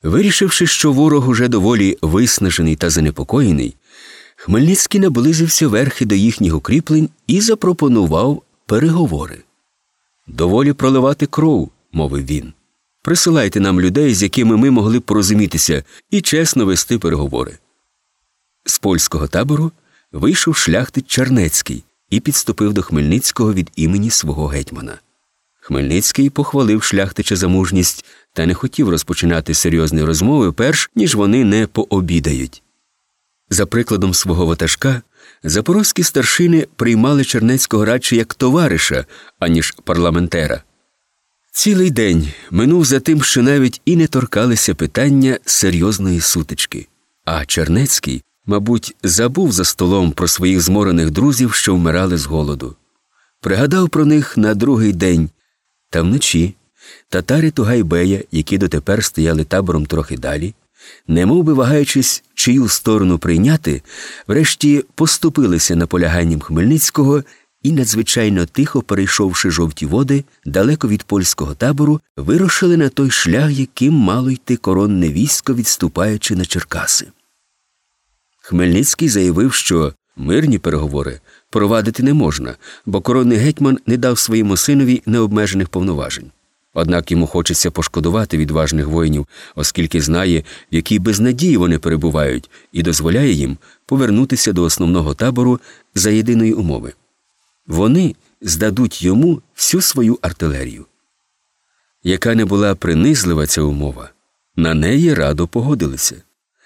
Вирішивши, що ворог уже доволі виснажений та занепокоєний, Хмельницький наблизився верхи до їхніх укріплень і запропонував переговори. «Доволі проливати кров», – мовив він. «Присилайте нам людей, з якими ми могли б порозумітися, і чесно вести переговори». З польського табору вийшов шляхтич Чернецький і підступив до Хмельницького від імені свого гетьмана. Хмельницький похвалив шляхтича за мужність та не хотів розпочинати серйозні розмови, перш ніж вони не пообідають. За прикладом свого ватажка, запорозькі старшини приймали Чернецького радше як товариша, аніж парламентера. Цілий день минув за тим, що навіть і не торкалися питання серйозної сутички. А Чернецький, мабуть, забув за столом про своїх зморених друзів, що вмирали з голоду. Пригадав про них на другий день. Та вночі татари Тугайбея, які дотепер стояли табором трохи далі, немов би вагаючись, чию сторону прийняти, врешті поступилися наполяганням Хмельницького і, надзвичайно тихо перейшовши жовті води, далеко від польського табору, вирушили на той шлях, яким мало йти коронне військо, відступаючи на Черкаси. Хмельницький заявив, що мирні переговори провадити не можна, бо коронний гетьман не дав своєму синові необмежених повноважень. Однак йому хочеться пошкодувати відважних воїнів, оскільки знає, в якій безнадії вони перебувають, і дозволяє їм повернутися до основного табору за єдиної умови. Вони здадуть йому всю свою артилерію. Яка не була принизлива ця умова, на неї радо погодилися.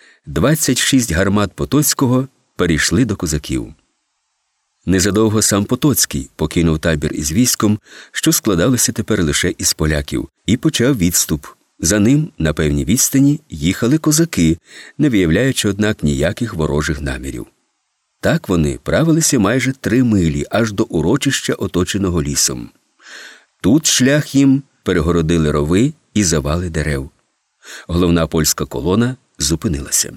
26 гармат Потоцького перейшли до козаків. Незадовго сам Потоцький покинув табір із військом, що складалося тепер лише із поляків, і почав відступ. За ним на певній відстані їхали козаки, не виявляючи, однак, ніяких ворожих намірів. Так вони правилися майже 3 милі, аж до урочища, оточеного лісом. Тут шлях їм перегородили рови і завали дерев. Головна польська колона зупинилася.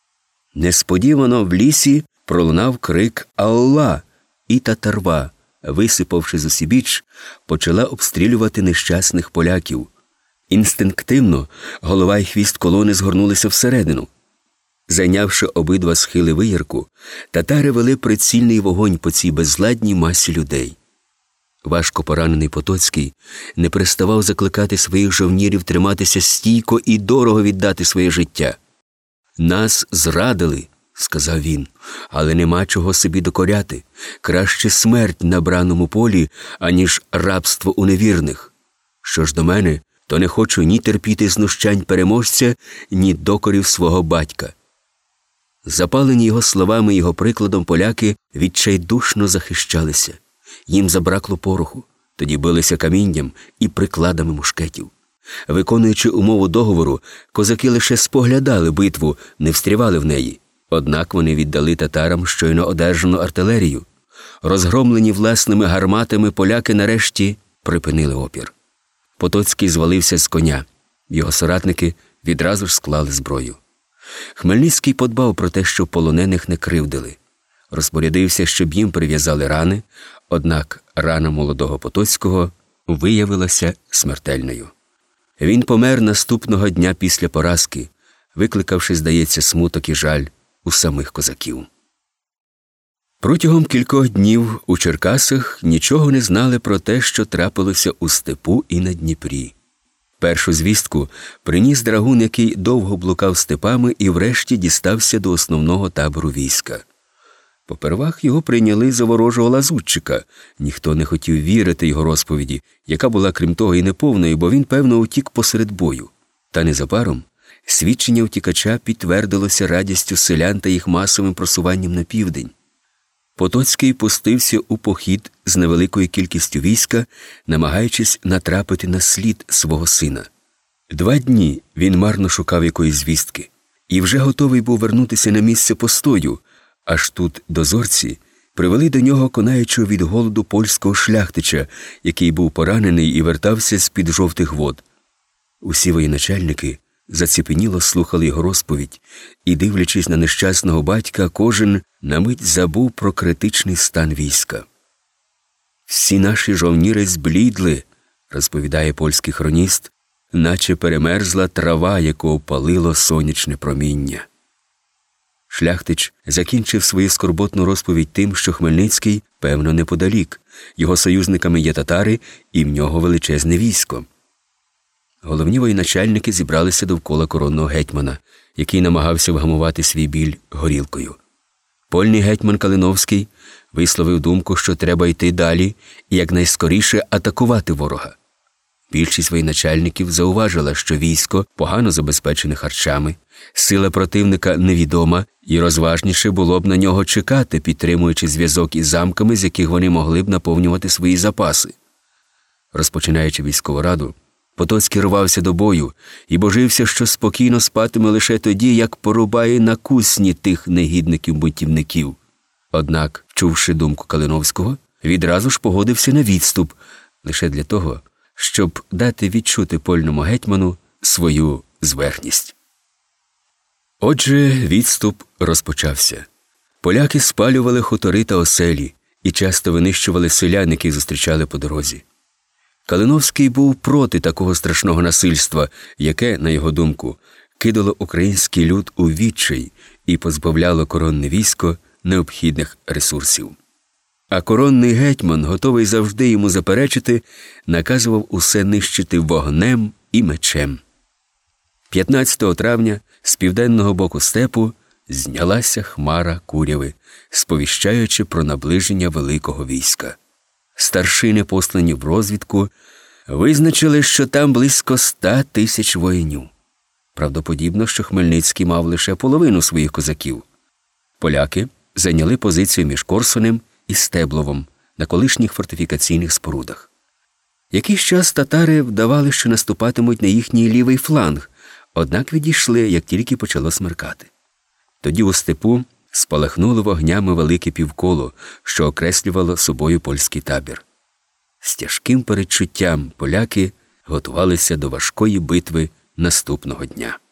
Несподівано в лісі пролунав крик «Алла!», і татарва, висипавши зусібіч, почала обстрілювати нещасних поляків. Інстинктивно голова й хвіст колони згорнулися всередину. Зайнявши обидва схили виярку, татари вели прицільний вогонь по цій безладній масі людей. Важко поранений Потоцький не переставав закликати своїх жовнірів триматися стійко і дорого віддати своє життя. «Нас зрадили», – сказав він, – «але нема чого собі докоряти. Краще смерть на браному полі, аніж рабство у невірних. Що ж до мене, то не хочу ні терпіти знущань переможця, ні докорів свого батька». Запалені його словами і його прикладом, поляки відчайдушно захищалися. Їм забракло пороху, тоді билися камінням і прикладами мушкетів. Виконуючи умову договору, козаки лише споглядали битву, не встрівали в неї. Однак вони віддали татарам щойно одержану артилерію. Розгромлені власними гарматами, поляки нарешті припинили опір. Потоцький звалився з коня. Його соратники відразу ж склали зброю. Хмельницький подбав про те, щоб полонених не кривдили. Розпорядився, щоб їм прив'язали рани, однак рана молодого Потоцького виявилася смертельною. Він помер наступного дня після поразки, викликавши, здається, смуток і жаль у самих козаків. Протягом кількох днів у Черкасах нічого не знали про те, що трапилося у степу і на Дніпрі. Першу звістку приніс драгун, який довго блукав степами і врешті дістався до основного табору війська. Попервах його прийняли за ворожого лазутчика. Ніхто не хотів вірити його розповіді, яка була, крім того, і неповною, бо він, певно, утік посеред бою. Та незабаром свідчення втікача підтвердилося радістю селян та їх масовим просуванням на південь. Потоцький пустився у похід з невеликою кількістю війська, намагаючись натрапити на слід свого сина. 2 дні він марно шукав якоїсь звістки і вже готовий був вернутися на місце постою, аж тут дозорці привели до нього конаючого від голоду польського шляхтича, який був поранений і вертався з-під жовтих вод. Усі воєначальники заціпеніло слухали його розповідь, і, дивлячись на нещасного батька, кожен на мить забув про критичний стан війська. «Всі наші жовніри зблідли», – розповідає польський хроніст, наче перемерзла трава, яку опалило сонячне проміння. Шляхтич закінчив свою скорботну розповідь тим, що Хмельницький, певно, неподалік. Його союзниками є татари, і в нього величезне військо. Головні воєначальники зібралися довкола коронного гетьмана, який намагався вгамувати свій біль горілкою. Польний гетьман Калиновський висловив думку, що треба йти далі і якнайскоріше атакувати ворога. Більшість воєначальників зауважила, що військо погано забезпечене харчами, сила противника невідома, і розважніше було б на нього чекати, підтримуючи зв'язок із замками, з яких вони могли б наповнювати свої запаси. Розпочинаючи військову раду, Потоцький рвався до бою і божився, що спокійно спатиме лише тоді, як порубає на кусні тих негідників-бунтівників. Однак, вчувши думку Калиновського, відразу ж погодився на відступ, лише для того, щоб дати відчути польному гетьману свою зверхність. Отже, відступ розпочався. Поляки спалювали хутори та оселі і часто винищували селян, яких зустрічали по дорозі. Калиновський був проти такого страшного насильства, яке, на його думку, кидало український люд у відчай і позбавляло коронне військо необхідних ресурсів. А коронний гетьман, готовий завжди йому заперечити, наказував усе нищити вогнем і мечем. 15 травня з південного боку степу знялася хмара куряви, сповіщаючи про наближення великого війська. Старшини, послані в розвідку, визначили, що там близько 100 тисяч воїнів. Правдоподібно, що Хмельницький мав лише половину своїх козаків. Поляки зайняли позицію між Корсунем і Стебловом на колишніх фортифікаційних спорудах. Якийсь час татари вдавали, що наступатимуть на їхній лівий фланг, однак відійшли, як тільки почало смеркати. Тоді у степу спалахнуло вогнями велике півколо, що окреслювало собою польський табір. З тяжким передчуттям поляки готувалися до важкої битви наступного дня.